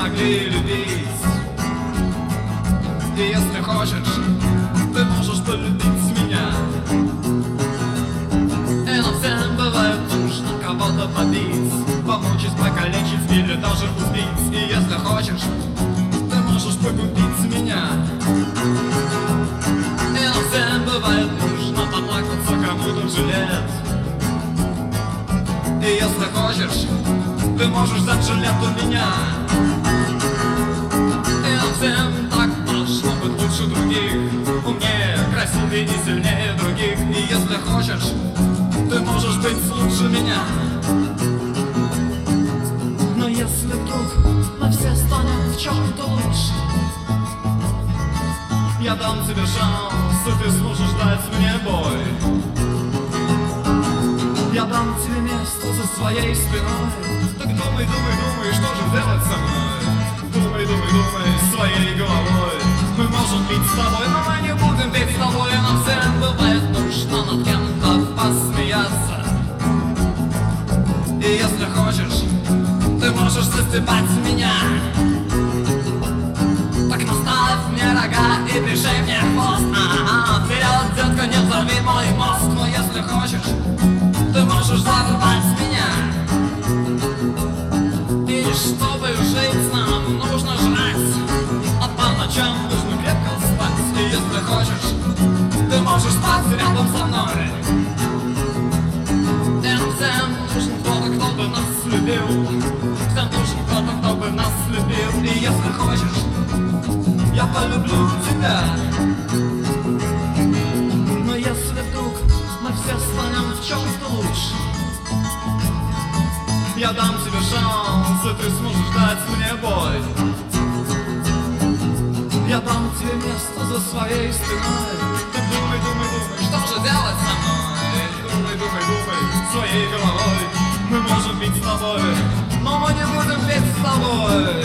могли любить. И если хочешь, ты можешь полюбить меня. И нам всем бывает нужно кого-то побить, помучить, покалечить или даже убить. И если хочешь, ты можешь погубить меня. И нам всем бывает нужно поплакаться кому-то в жилет. И если хочешь, ты можешь взять жилет у меня. И нам всем так должно быть лучше других, умнее, красивее и сильнее других. И если хочешь, ты можешь быть лучше меня. Но если вдруг мы все станем в чем-то лучше, я дам тебе шанс, и ты сможешь дать мне бой. Я дам тебе место за своей спиной. Так думай, думай, думай, что же делать со мной? Думай, думай, думай своей головой. Мы можем пить с тобой, но мы не будем пить с тобой. Нам всем бывает нужно над кем-то посмеяться. И если хочешь, ты можешь застебать меня. Так наставь мне рога и пришей мне хвост. Вперед, детка, не взорви мой мозг. Но если хочешь, ты можешь взорвать меня. И чтобы жить нам нужно жрать, а по ночам нужно крепко спать. И если хочешь, ты можешь спать рядом со мной. И нам всем нужен кто-то, кто бы нас любил. Всем нужен кто-то, кто бы нас любил. И если хочешь, я полюблю тебя. Но если вдруг мы все станем в чем-то лучше, я дам тебе шанс, и ты сможешь дать мне бой. Я дам тебе место за своей спиной. Ты думай, думай, думай, что же делать со мной? Думай, думай, думай своей головой. Мы можем пить с тобой, но мы не будем пить с тобой.